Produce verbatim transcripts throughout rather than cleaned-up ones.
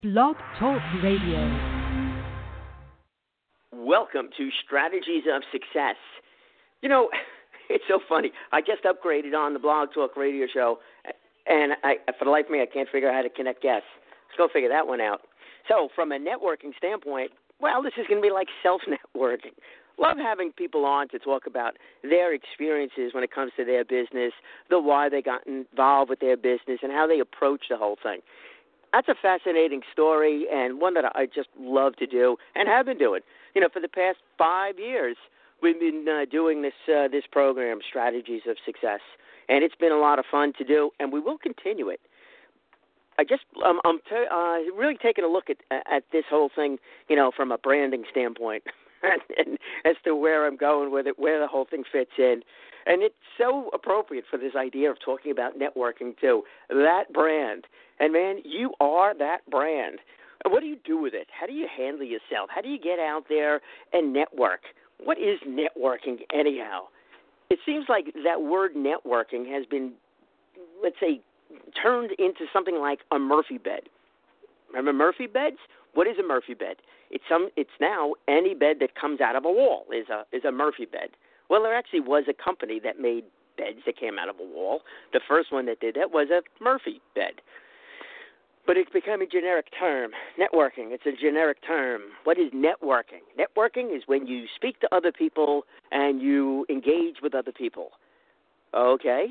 Blog Talk Radio. Welcome to Strategies of Success. You know, it's so funny. I just upgraded on the Blog Talk Radio show, and I, for the life of me, I can't figure out how to connect guests. Let's go figure that one out. So from a networking standpoint, well, this is going to be like self-networking. Love having people on to talk about their experiences when it comes to their business, the why they got involved with their business, and how they approach the whole thing. That's a fascinating story and one that I just love to do and have been doing. You know, for the past five years, we've been uh, doing this uh, this program, Strategies of Success, and it's been a lot of fun to do, and we will continue it. I just um, I'm t- uh, really taking a look at at this whole thing, you know, from a branding standpoint, and as to where I'm going with it, where the whole thing fits in. And it's so appropriate for this idea of talking about networking, too. That brand. And, man, you are that brand. What do you do with it? How do you handle yourself? How do you get out there and network? What is networking anyhow? It seems like that word networking has been, let's say, turned into something like a Murphy bed. Remember Murphy beds? What is a Murphy bed? It's some. It's now any bed that comes out of a wall is a is a Murphy bed. Well, there actually was a company that made beds that came out of a wall. The first one that did that was a Murphy bed. But it's become a generic term. Networking, it's a generic term. What is networking? Networking is when you speak to other people and you engage with other people. Okay?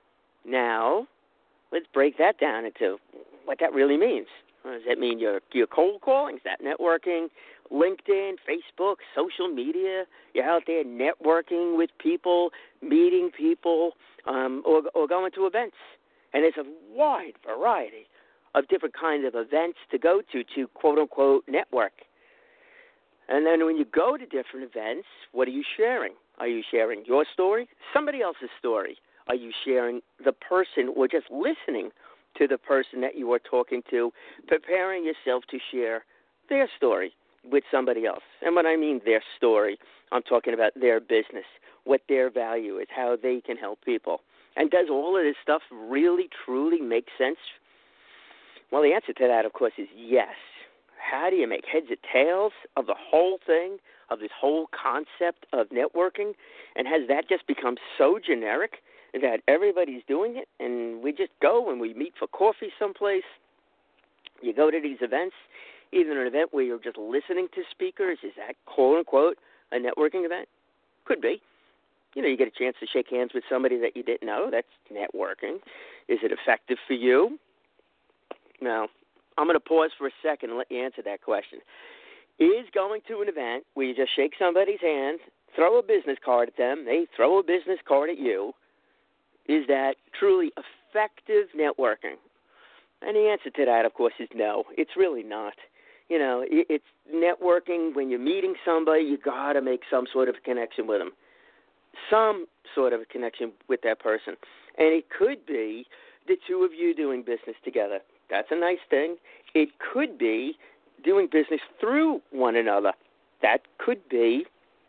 Now, let's break that down into what that really means. Does that mean you're, you're cold calling? Is that networking? LinkedIn, Facebook, social media, you're out there networking with people, meeting people, um, or, or going to events. And there's a wide variety of different kinds of events to go to to quote-unquote network. And then when you go to different events, what are you sharing? Are you sharing your story? Somebody else's story? Are you sharing the person or just listening to the person that you are talking to, preparing yourself to share their story with somebody else? And when I mean their story, I'm talking about their business, what their value is, how they can help people. And does all of this stuff really, truly make sense? Well, the answer to that, of course, is yes. How do you make heads or tails of the whole thing, of this whole concept of networking? And has that just become so generic that everybody's doing it, and we just go and we meet for coffee someplace? You go to these events, either an event where you're just listening to speakers. Is that, quote-unquote, a networking event? Could be. You know, you get a chance to shake hands with somebody that you didn't know. That's networking. Is it effective for you? Now, I'm going to pause for a second and let you answer that question. Is going to an event where you just shake somebody's hand, throw a business card at them, they throw a business card at you, is that truly effective networking? And the answer to that, of course, is no. It's really not. You know, it's networking when you're meeting somebody, you got to make some sort of connection with them, some sort of a connection with that person. And it could be the two of you doing business together. That's a nice thing. It could be doing business through one another. That could be.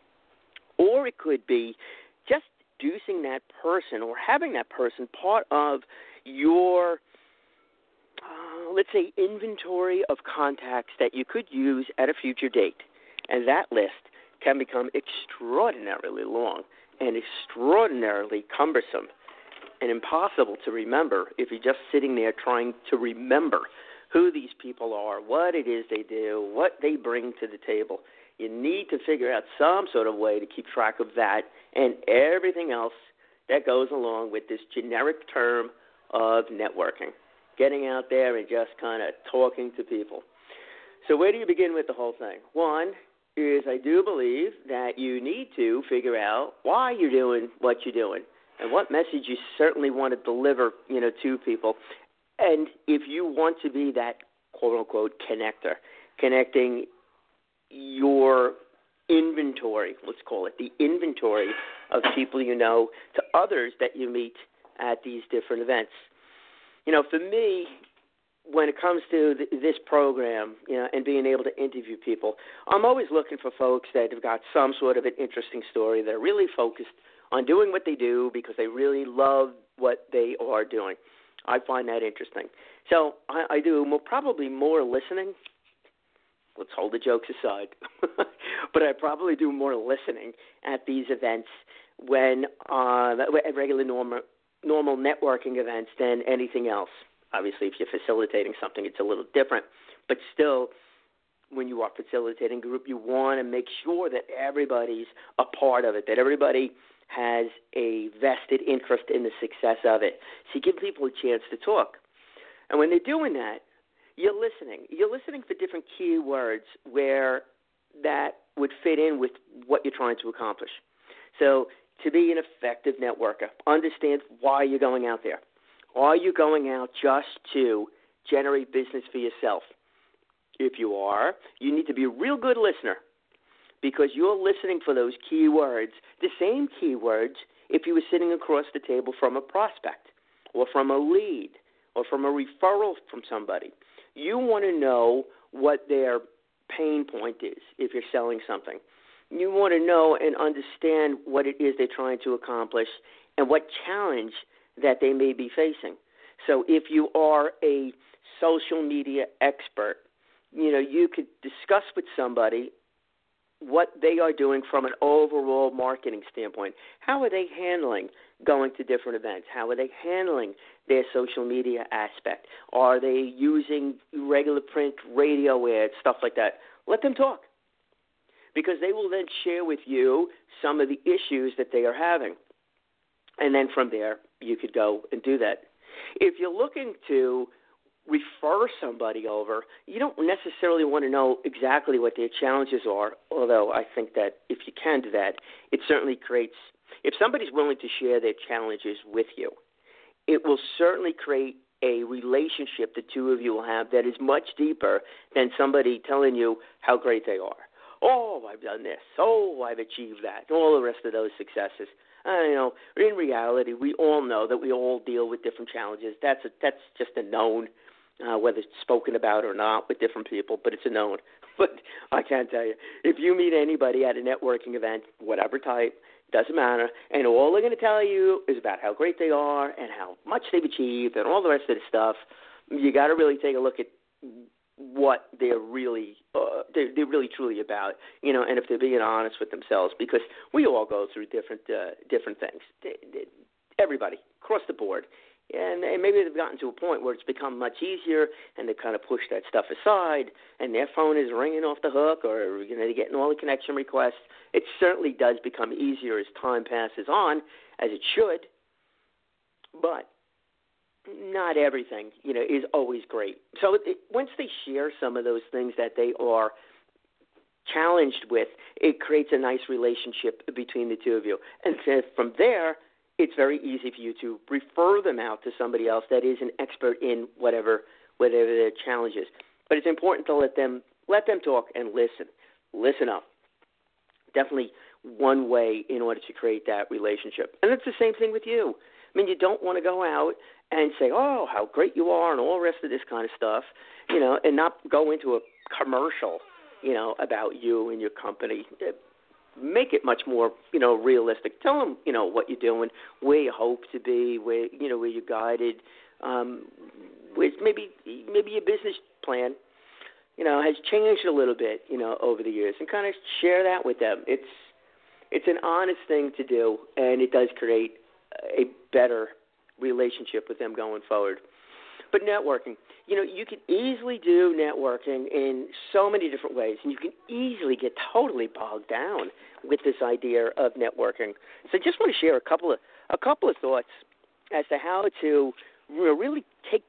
Or it could be just introducing that person or having that person part of your, uh, let's say, inventory of contacts that you could use at a future date. And that list can become extraordinarily long and extraordinarily cumbersome and impossible to remember if you're just sitting there trying to remember who these people are, what it is they do, what they bring to the table. You need to figure out some sort of way to keep track of that and everything else that goes along with this generic term of networking, getting out there and just kind of talking to people. So where do you begin with the whole thing? One is I do believe that you need to figure out why you're doing what you're doing and what message you certainly want to deliver, you know, to people. And if you want to be that quote-unquote connector, connecting your inventory, let's call it, the inventory of people you know to others that you meet at these different events. You know, for me, when it comes to th- this program, you know, and being able to interview people, I'm always looking for folks that have got some sort of an interesting story. They're really focused on doing what they do because they really love what they are doing. I find that interesting. So I, I do more, probably more listening. Let's hold the jokes aside. But I probably do more listening at these events when uh, at regular normal normal networking events than anything else. Obviously, if you're facilitating something, it's a little different. But still, when you are facilitating a group, you want to make sure that everybody's a part of it, that everybody has a vested interest in the success of it. So you give people a chance to talk. And when they're doing that, you're listening. You're listening for different key words where that would fit in with what you're trying to accomplish. So to be an effective networker, understand why you're going out there. Are you going out just to generate business for yourself? If you are, you need to be a real good listener because you're listening for those key words, the same key words if you were sitting across the table from a prospect or from a lead or from a referral from somebody. You want to know what their pain point is if you're selling something. You want to know and understand what it is they're trying to accomplish and what challenge that they may be facing. So if you are a social media expert, you know, you could discuss with somebody what they are doing from an overall marketing standpoint. How are they handling going to different events? How are they handling their social media aspect? Are they using regular print, radio ads, stuff like that? Let them talk because they will then share with you some of the issues that they are having. And then from there, you could go and do that. If you're looking to refer somebody over, you don't necessarily want to know exactly what their challenges are, although I think that if you can do that, it certainly creates, if somebody's willing to share their challenges with you, it will certainly create a relationship the two of you will have that is much deeper than somebody telling you how great they are. Oh, I've done this. Oh, I've achieved that. And all the rest of those successes. I you know. In reality, we all know that we all deal with different challenges. That's a, that's just a known, uh, whether it's spoken about or not with different people, but it's a known. But I can't tell you, if you meet anybody at a networking event, whatever type, doesn't matter, and all they're going to tell you is about how great they are and how much they've achieved and all the rest of the stuff, you got to really take a look at what they're really uh, they're, they're really truly about, you know, and if they're being honest with themselves, because we all go through different uh, different things. They, they, everybody across the board, and, and maybe they've gotten to a point where it's become much easier, and they kind of push that stuff aside, and their phone is ringing off the hook, or you know, they're getting all the connection requests. It certainly does become easier as time passes on, as it should, but not everything, you know, is always great. So it, once they share some of those things that they are challenged with, it creates a nice relationship between the two of you. And so from there, it's very easy for you to refer them out to somebody else that is an expert in whatever whatever their challenge is. But it's important to let them let them talk and listen. Listen up. Definitely one way in order to create that relationship. And it's the same thing with you. I mean, you don't want to go out and say, oh, how great you are and all the rest of this kind of stuff, you know, and not go into a commercial, you know, about you and your company. Make it much more, you know, realistic. Tell them, you know, what you're doing, where you hope to be, where, you know, where you're guided, um, with maybe maybe your business plan, you know, has changed a little bit, you know, over the years, and kind of share that with them. It's it's an honest thing to do, and it does create a better relationship with them going forward. But networking, you know, you can easily do networking in so many different ways, and you can easily get totally bogged down with this idea of networking. So I just want to share a couple of a couple of thoughts as to how to really take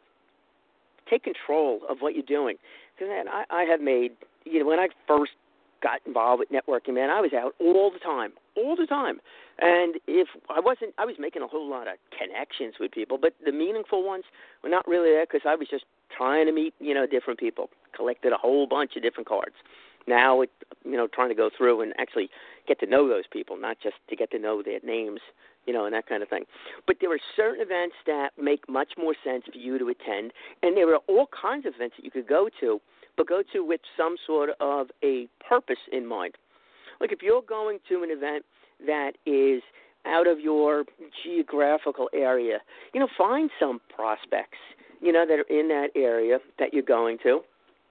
take control of what you're doing. Because man, I, I have made, you know, when I first got involved with networking, man, I was out all the time, all the time. And if I wasn't, I was making a whole lot of connections with people, but the meaningful ones were not really there because I was just trying to meet, you know, different people, collected a whole bunch of different cards. Now, it, you know, trying to go through and actually get to know those people, not just to get to know their names, you know, and that kind of thing. But there are certain events that make much more sense for you to attend, and there are all kinds of events that you could go to, but go to with some sort of a purpose in mind. Like if you're going to an event that is out of your geographical area, you know, find some prospects you know, that are in that area that you're going to,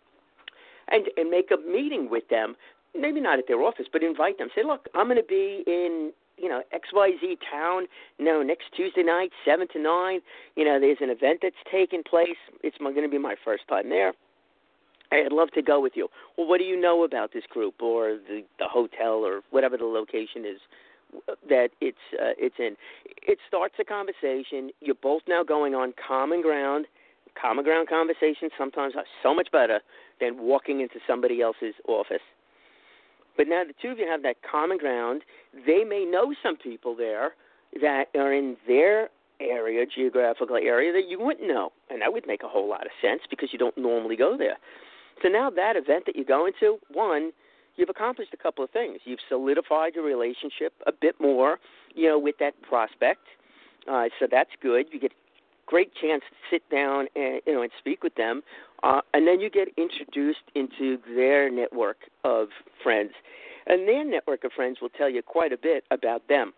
and and make a meeting with them. Maybe not at their office, but invite them. Say, look, I'm going to be in, you know, X Y Z town, you know, next Tuesday night, seven to nine. You know, there's an event that's taking place. It's going to be my first time there. I'd love to go with you. Well, what do you know about this group or the, the hotel or whatever the location is that it's uh, it's in? It starts a conversation. You're both now going on common ground. Common ground conversations sometimes are so much better than walking into somebody else's office. But now the two of you have that common ground. They may know some people there that are in their area, geographical area, that you wouldn't know. And that would make a whole lot of sense because you don't normally go there. So now that event that you're going to, one, you've accomplished a couple of things. You've solidified your relationship a bit more, you know, with that prospect. Uh, so that's good. You get a great chance to sit down and, you know, and speak with them. Uh, and then you get introduced into their network of friends. And their network of friends will tell you quite a bit about them.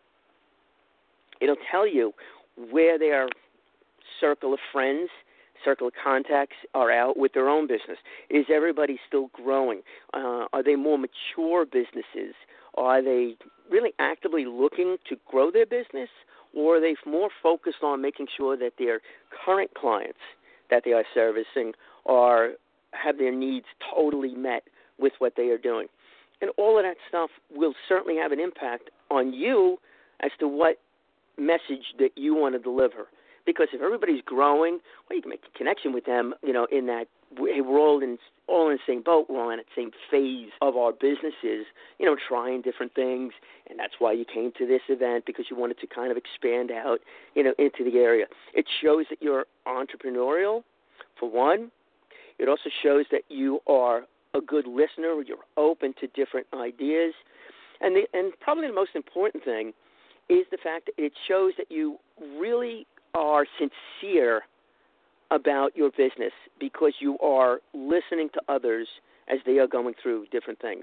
It'll tell you where their circle of friends, circle of contacts are out with their own business. Is everybody still growing? Uh, are they more mature businesses? Are they really actively looking to grow their business? Or are they more focused on making sure that their current clients that they are servicing are have their needs totally met with what they are doing? And all of that stuff will certainly have an impact on you as to what message that you want to deliver. Because if everybody's growing, well, you can make a connection with them, you know, in that, hey, we're all in, all in the same boat, we're all in the same phase of our businesses, you know, trying different things, and that's why you came to this event, because you wanted to kind of expand out, you know, into the area. It shows that you're entrepreneurial, for one. It also shows that you are a good listener, you're open to different ideas, and the, and probably the most important thing is the fact that it shows that you really are sincere about your business because you are listening to others as they are going through different things.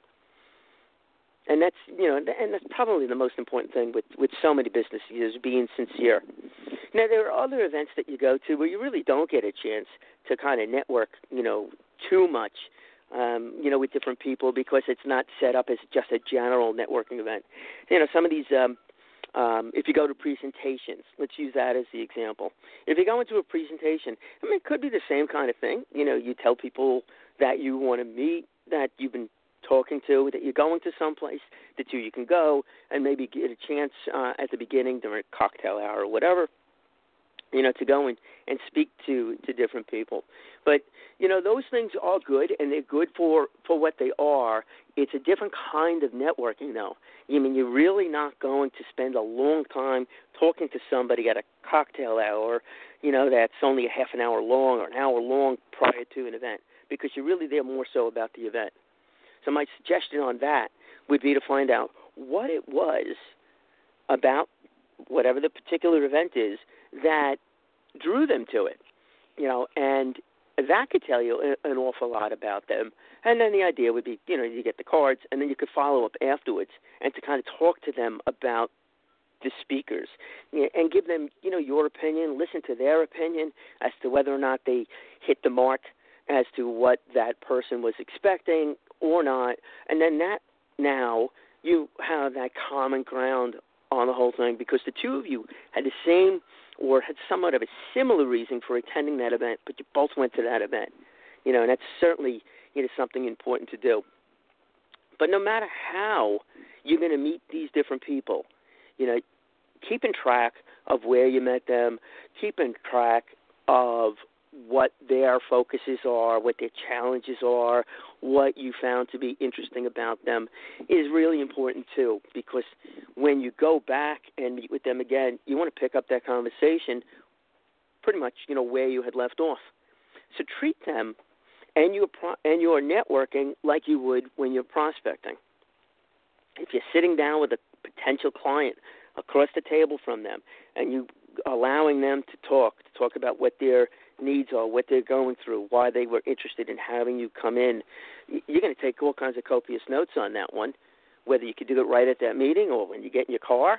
And that's, you know, and that's probably the most important thing with, with so many businesses is being sincere. Now, there are other events that you go to where you really don't get a chance to kind of network, you know, too much, um, you know, with different people because it's not set up as just a general networking event. You know, some of these um, Um, if you go to presentations, let's use that as the example. If you go into a presentation, I mean, it could be the same kind of thing. You know, you tell people that you want to meet, that you've been talking to, that you're going to someplace, that you, you can go and maybe get a chance uh, at the beginning during a cocktail hour or whatever, you know, to go and, and speak to, to different people. But, you know, those things are good, and they're good for, for what they are. It's a different kind of networking, though. I mean, you're really not going to spend a long time talking to somebody at a cocktail hour, you know, that's only a half an hour long or an hour long prior to an event, because you're really there more so about the event. So my suggestion on that would be to find out what it was about whatever the particular event is that drew them to it, you know, and that could tell you an awful lot about them. And then the idea would be, you know, you get the cards, and then you could follow up afterwards and to kind of talk to them about the speakers and give them, you know, your opinion, listen to their opinion as to whether or not they hit the mark as to what that person was expecting or not. And then that now you have that common ground on the whole thing because the two of you had the same or had somewhat of a similar reason for attending that event, but you both went to that event. You know, and that's certainly, you know, something important to do. But no matter how you're going to meet these different people, you know, keeping track of where you met them, keeping track of what their focuses are, what their challenges are, what you found to be interesting about them is really important too, because when you go back and meet with them again, you want to pick up that conversation pretty much, you know, where you had left off. So treat them and your pro- and your networking like you would when you're prospecting. If you're sitting down with a potential client across the table from them and you allowing them to talk, to talk about what their needs are, what they're going through, why they were interested in having you come in, you're going to take all kinds of copious notes on that one, whether you could do it right at that meeting or when you get in your car,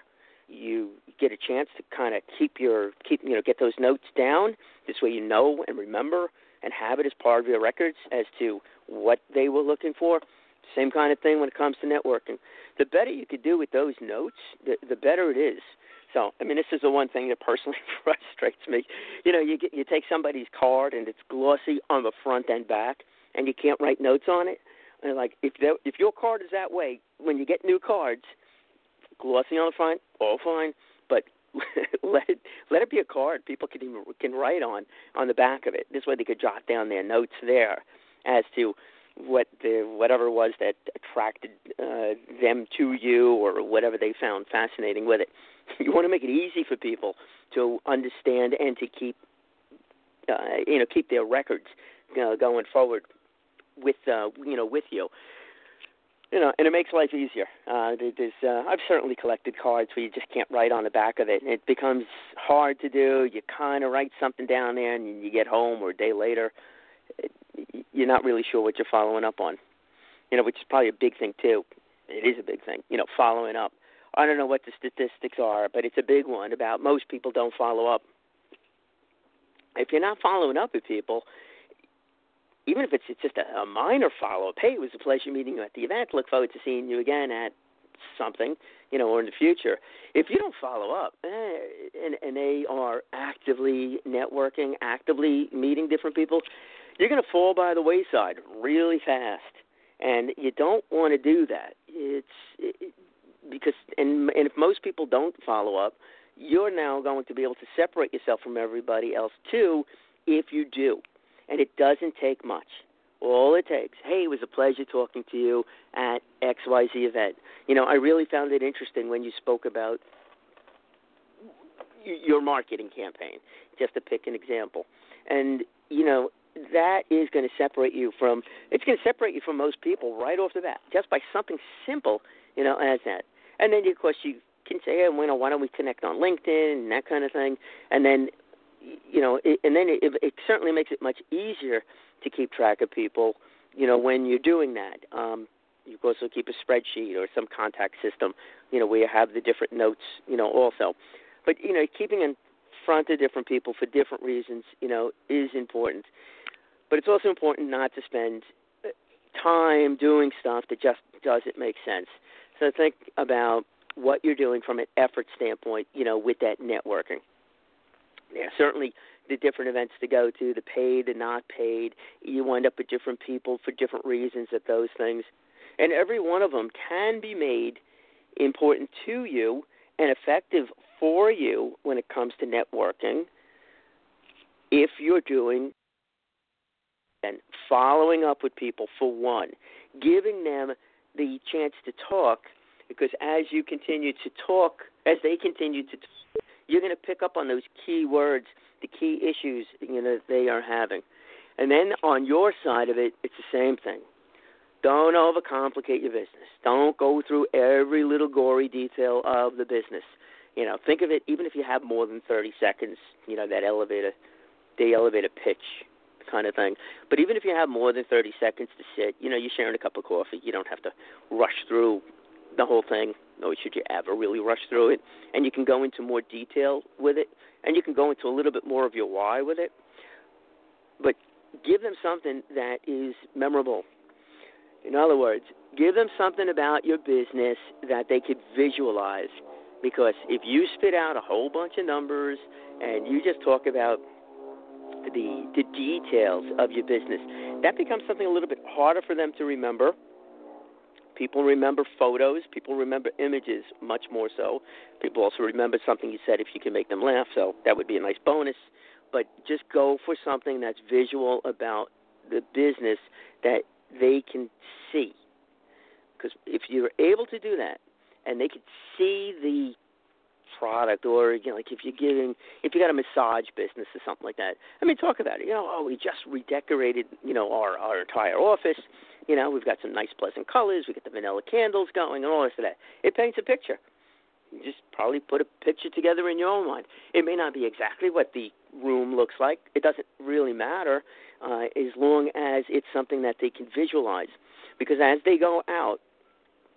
you get a chance to kind of keep your keep you know get those notes down. This way, you know and remember and have it as part of your records as to what they were looking for. Same kind of thing when it comes to networking. The better you could do with those notes, the, the better it is. So, I mean, this is the one thing that personally frustrates me. You know, you get, you take somebody's card and it's glossy on the front and back, and you can't write notes on it. And like, if there, if your card is that way, when you get new cards, glossy on the front, all fine, but let it let it be a card people can even, can write on on the back of it. This way, they could jot down their notes there as to what the whatever it was that attracted uh, them to you, or whatever they found fascinating with it. You want to make it easy for people to understand and to keep, uh, you know, keep their records uh, going forward with, uh, you know, with you. You know, and it makes life easier. Uh, there's, uh, I've certainly collected cards where you just can't write on the back of it. And it becomes hard to do. You kind of write something down there, and you get home, or a day later, it, you're not really sure what you're following up on. You know, which is probably a big thing too. It is a big thing. You know, following up. I don't know what the statistics are, but it's a big one about most people don't follow up. If you're not following up with people, even if it's, it's just a, a minor follow-up, hey, it was a pleasure meeting you at the event. Look forward to seeing you again at something, you know, or in the future. If you don't follow up, eh, and, and they are actively networking, actively meeting different people, you're going to fall by the wayside really fast. And you don't want to do that. It's it, because, and, and if most people don't follow up, you're now going to be able to separate yourself from everybody else too if you do. And it doesn't take much. All it takes, hey, it was a pleasure talking to you at X Y Z event. You know, I really found it interesting when you spoke about your marketing campaign, just to pick an example. And, you know, that is going to separate you from, it's going to separate you from most people right off the bat, just by something simple, you know, as that. And then, of course, you can say, hey, well, why don't we connect on LinkedIn and that kind of thing. And then, you know, it, and then it, it certainly makes it much easier to keep track of people, you know, when you're doing that. Um, you can also keep a spreadsheet or some contact system, you know, where you have the different notes, you know, also. But, you know, keeping in front of different people for different reasons, you know, is important. But it's also important not to spend time doing stuff that just doesn't make sense. So think about what you're doing from an effort standpoint, you know, with that networking. Yeah, certainly the different events to go to, the paid, the not paid. You wind up with different people for different reasons at those things. And every one of them can be made important to you and effective for you when it comes to networking if you're doing and following up with people, for one, giving them the chance to talk, because as you continue to talk, as they continue to talk, you're going to pick up on those key words, the key issues, you know, that they are having. And then on your side of it, it's the same thing. Don't overcomplicate your business. Don't go through every little gory detail of the business. You know, think of it, even if you have more than thirty seconds, you know, that elevator, the elevator pitch kind of thing. But even if you have more than thirty seconds to sit, you know, you're sharing a cup of coffee. You don't have to rush through the whole thing, nor should you ever really rush through it. And you can go into more detail with it, and you can go into a little bit more of your why with it. But give them something that is memorable. In other words, give them something about your business that they could visualize. Because if you spit out a whole bunch of numbers and you just talk about the the details of your business, that becomes something a little bit harder for them to remember. People remember photos. People remember images much more so. People also remember something you said if you can make them laugh, so that would be a nice bonus. But just go for something that's visual about the business that they can see. Because if you're able to do that and they can see the product, or, you know, like if you're giving, if you got a massage business or something like that, I mean, talk about it. You know, oh, we just redecorated, you know, our, our entire office. You know, we've got some nice, pleasant colors. We got the vanilla candles going and all this and that. It paints a picture. You just probably put a picture together in your own mind. It may not be exactly what the room looks like. It doesn't really matter uh, as long as it's something that they can visualize. Because as they go out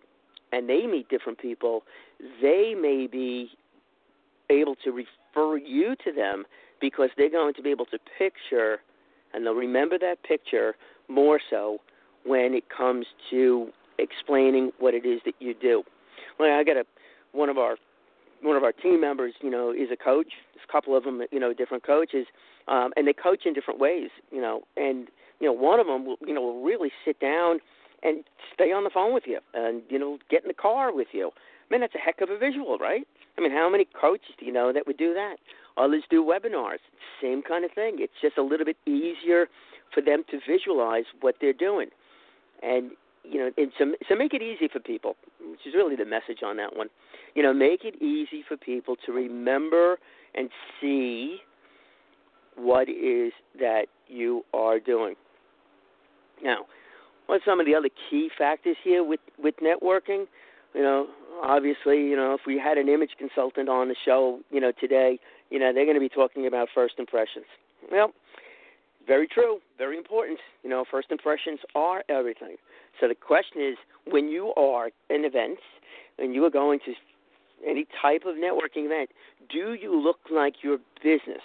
and they meet different people, they may be able to refer you to them because they're going to be able to picture, and they'll remember that picture more so when it comes to explaining what it is that you do. Well, I got a one of our one of our team members, you know, is a coach. There's a couple of them, you know, different coaches, um, and they coach in different ways, you know. And you know, one of them, will, you know, will really sit down and stay on the phone with you, and you know, get in the car with you. I mean, that's a heck of a visual, right? I mean, how many coaches do you know that would do that? Others do webinars, same kind of thing. It's just a little bit easier for them to visualize what they're doing, and you know, and so, so make it easy for people, which is really the message on that one. You know, make it easy for people to remember and see what it is that you are doing. Now, what are some of the other key factors here with, with networking? You know, obviously, you know, if we had an image consultant on the show, you know, today, you know, they're going to be talking about first impressions. Well, very true, very important. You know, first impressions are everything. So the question is, when you are in events and you are going to any type of networking event, do you look like your business?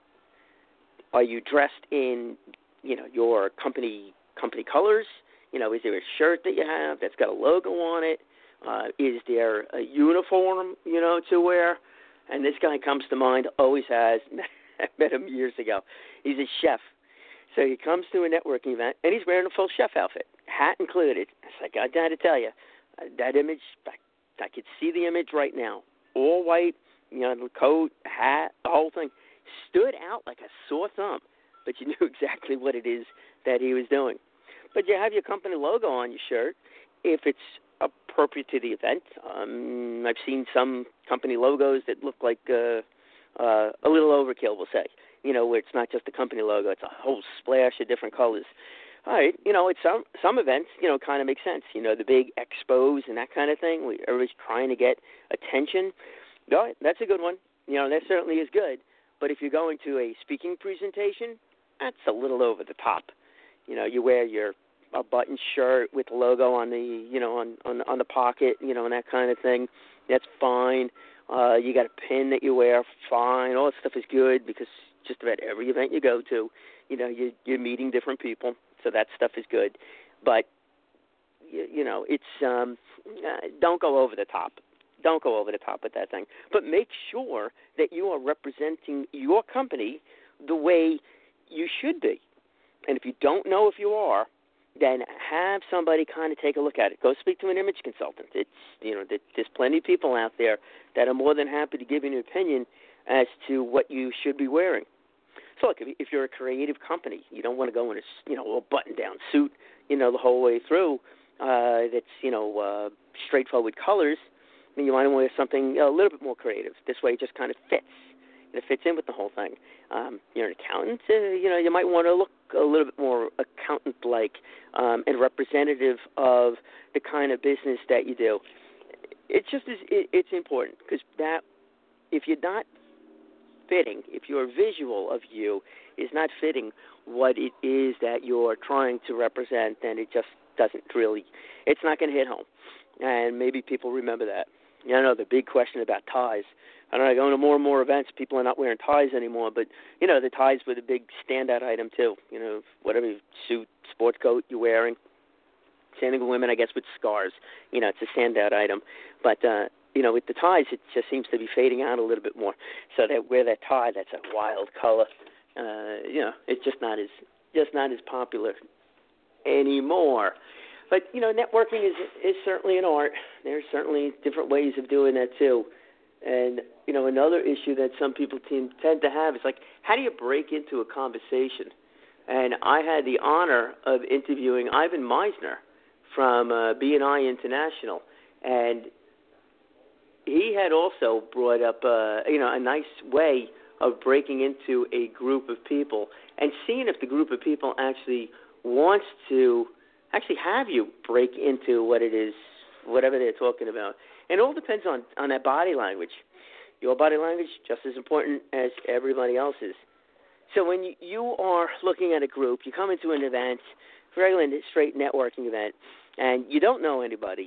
Are you dressed in, you know, your company company colors? You know, is there a shirt that you have that's got a logo on it? Uh, is there a uniform, you know, to wear? And this guy comes to mind, always has. I met him years ago. He's a chef. So he comes to a networking event, and he's wearing a full chef outfit, hat included. It's like, I got to tell you, uh, that image, I, I could see the image right now. All white, you know, the coat, hat, the whole thing. Stood out like a sore thumb, but you knew exactly what it is that he was doing. But you have your company logo on your shirt if it's appropriate to the event. Um, I've seen some company logos that look like uh, uh, a little overkill, we'll say. You know, where it's not just the company logo, it's a whole splash of different colors. All right, you know, it's some some events, you know, kind of make sense. You know, the big expos and that kind of thing, where everybody's trying to get attention. All right, that's a good one. You know, that certainly is good. But if you're going to a speaking presentation, that's a little over the top. You know, you wear your a button shirt with the logo on the, you know, on, on, on the pocket, you know, and that kind of thing. That's fine. Uh, you got a pin that you wear, fine. All that stuff is good because just about every event you go to, you know, you, you're meeting different people, so that stuff is good. But, you, you know, it's um, uh, don't go over the top. Don't go over the top with that thing. But make sure that you are representing your company the way you should be. And if you don't know if you are, then have somebody kind of take a look at it. Go speak to an image consultant. It's, you know, there's plenty of people out there that are more than happy to give you an opinion as to what you should be wearing. So, look, if you're a creative company, you don't want to go in a, you know, a button-down suit, you know, the whole way through. Uh, that's, you know, uh, straightforward colors. I mean, you want to wear something a little bit more creative. This way, it just kind of fits. It fits in with the whole thing. Um, you're an accountant, uh, you know, you might want to look a little bit more accountant-like um, and representative of the kind of business that you do. It's just as, it, it's important because that if you're not fitting, if your visual of you is not fitting what it is that you're trying to represent, then it just doesn't really, it's not going to hit home. And maybe people remember that. You know, the big question about ties. I don't know, going to more and more events, people are not wearing ties anymore, but, you know, the ties were the big standout item, too. You know, whatever suit, sports coat you're wearing. Same thing with women, I guess, with scarves. You know, it's a standout item. But, uh, you know, with the ties, it just seems to be fading out a little bit more. So that wear that tie, that's a wild color. Uh, you know, it's just not as just not as popular anymore. But, you know, networking is is certainly an art. There's certainly different ways of doing that, too. And, you know, another issue that some people tend to have is, like, how do you break into a conversation? And I had the honor of interviewing Ivan Meisner from uh, B and I International. And he had also brought up, uh, you know, a nice way of breaking into a group of people and seeing if the group of people actually wants to actually have you break into what it is, whatever they're talking about. And it all depends on, on that body language. Your body language, just as important as everybody else's. So when you, you are looking at a group, you come into an event, regular straight networking event, and you don't know anybody.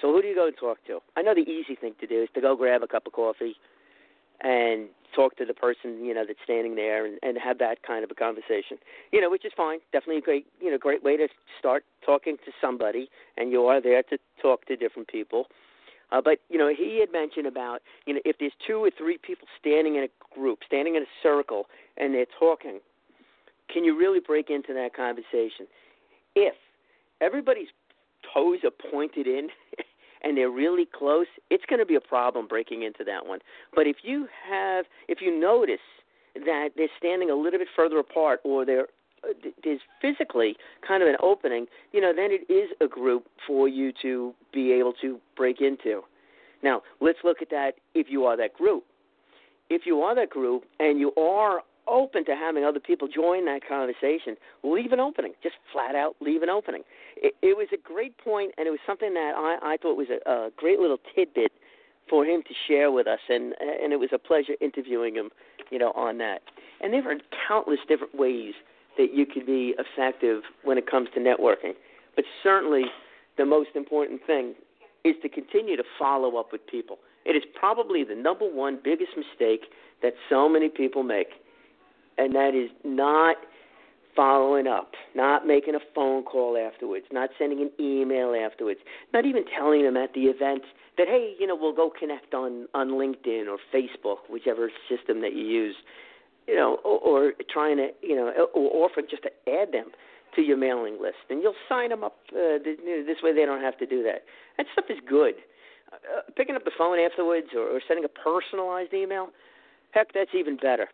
So who do you go and talk to? I know the easy thing to do is to go grab a cup of coffee and talk to the person, you know, that's standing there and, and have that kind of a conversation, you know, which is fine. Definitely a great, you know, great way to start talking to somebody, and you are there to talk to different people. Uh, but, you know, he had mentioned about, you know, if there's two or three people standing in a group, standing in a circle, and they're talking, can you really break into that conversation? If everybody's toes are pointed in and they're really close, it's going to be a problem breaking into that one. But if you have, if you notice that they're standing a little bit further apart, or they're there's physically kind of an opening, you know, then it is a group for you to be able to break into. Now, let's look at that if you are that group. If you are that group and you are open to having other people join that conversation, leave an opening. Just flat out leave an opening. It, it was a great point, and it was something that I, I thought was a, a great little tidbit for him to share with us, and and it was a pleasure interviewing him, you know, on that. And there are countless different ways that you can be effective when it comes to networking. But certainly the most important thing is to continue to follow up with people. It is probably the number one biggest mistake that so many people make, and that is not following up, not making a phone call afterwards, not sending an email afterwards, not even telling them at the event that, hey, you know, we'll go connect on, on LinkedIn or Facebook, whichever system that you use. You know, or, or trying to, you know, or offer just to add them to your mailing list, and you'll sign them up. Uh, this way, they don't have to do that. That stuff is good. Uh, picking up the phone afterwards, or, or sending a personalized email, heck, that's even better.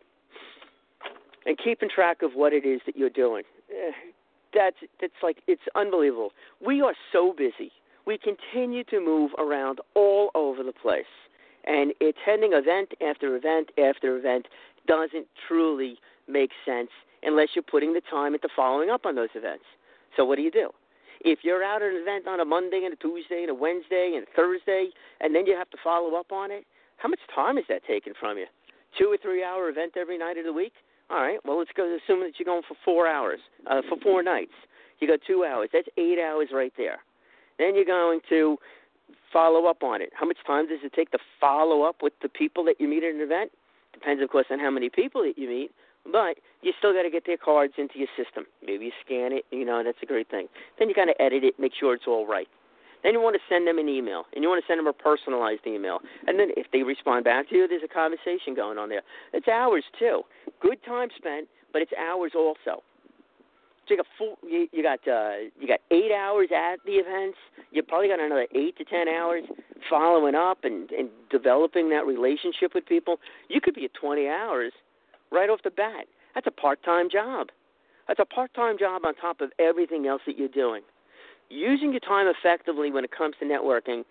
And keeping track of what it is that you're doing. Uh, that's that's like it's unbelievable. We are so busy. We continue to move around all over the place, and attending event after event after event doesn't truly make sense unless you're putting the time into following up on those events. So what do you do? If you're out at an event on a Monday and a Tuesday and a Wednesday and a Thursday, and then you have to follow up on it, how much time is that taking from you? Two or three hour event every night of the week? All right, well, let's go assume that you're going for four hours, uh, for four nights. You got two hours. That's eight hours right there. Then you're going to follow up on it. How much time does it take to follow up with the people that you meet at an event? Depends, of course, on how many people that you meet, but you still got to get their cards into your system. Maybe you scan it, you know, that's a great thing. Then you got to edit it, make sure it's all right. Then you want to send them an email, and you want to send them a personalized email. And then if they respond back to you, there's a conversation going on there. It's hours, too. Good time spent, but it's hours also. So you got full, you, you got uh, you got eight hours at the events. You probably got another eight to ten hours following up and, and developing that relationship with people. You could be at twenty hours right off the bat. That's a part-time job. That's a part-time job on top of everything else that you're doing. Using your time effectively when it comes to networking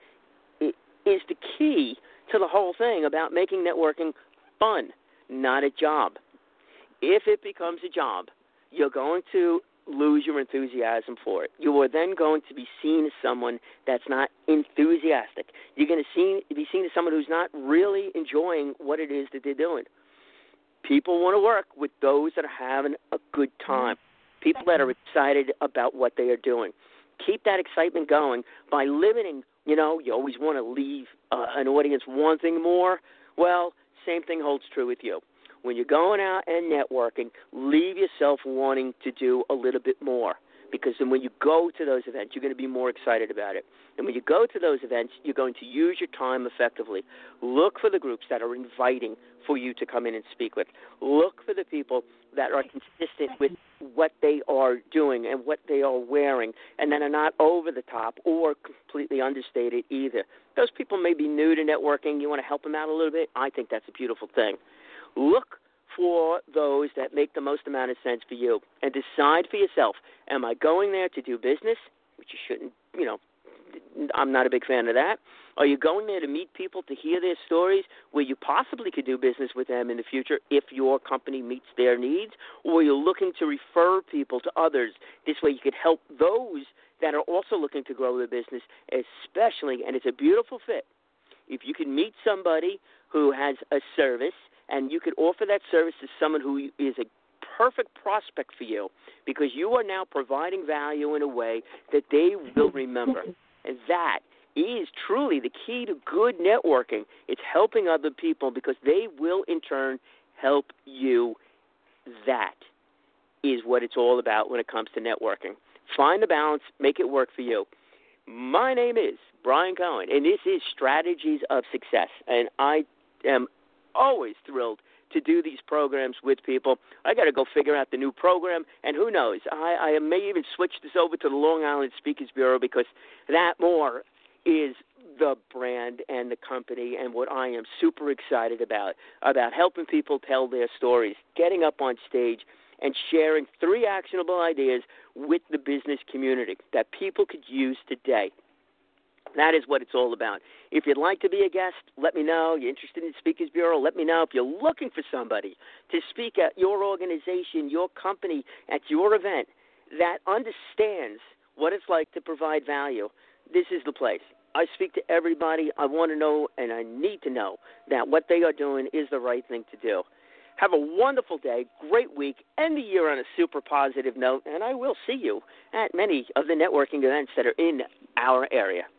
is the key to the whole thing about making networking fun, not a job. If it becomes a job, you're going to lose your enthusiasm for it. You are then going to be seen as someone that's not enthusiastic. You're going to see, be seen as someone who's not really enjoying what it is that they're doing. People want to work with those that are having a good time, people that are excited about what they are doing. Keep that excitement going by limiting, you know, you always want to leave uh, an audience wanting more. Well, same thing holds true with you. When you're going out and networking, leave yourself wanting to do a little bit more, because then when you go to those events, you're going to be more excited about it. And when you go to those events, you're going to use your time effectively. Look for the groups that are inviting for you to come in and speak with. Look for the people that are consistent with what they are doing and what they are wearing, and that are not over the top or completely understated either. Those people may be new to networking. You want to help them out a little bit? I think that's a beautiful thing. Look for those that make the most amount of sense for you, and decide for yourself, am I going there to do business, which you shouldn't, you know, I'm not a big fan of that. Are you going there to meet people, to hear their stories, where you possibly could do business with them in the future if your company meets their needs? Or are you looking to refer people to others? This way you could help those that are also looking to grow their business, especially, and it's a beautiful fit, if you can meet somebody who has a service and you could offer that service to someone who is a perfect prospect for you, because you are now providing value in a way that they will remember. And that is truly the key to good networking. It's helping other people because they will, in turn, help you. That is what it's all about when it comes to networking. Find the balance, make it work for you. My name is Brian Cohen, and this is Strategies of Success, and I am always thrilled to do these programs with people. I got to go figure out the new program, and who knows, I, I may even switch this over to the Long Island Speakers Bureau because that more is the brand and the company and what I am super excited about, about helping people tell their stories, getting up on stage, and sharing three actionable ideas with the business community that people could use today. That is what it's all about. If you'd like to be a guest, let me know. You're interested in Speakers Bureau, let me know. If you're looking for somebody to speak at your organization, your company, at your event that understands what it's like to provide value, this is the place. I speak to everybody. I want to know and I need to know that what they are doing is the right thing to do. Have a wonderful day, great week, end the year on a super positive note, and I will see you at many of the networking events that are in our area.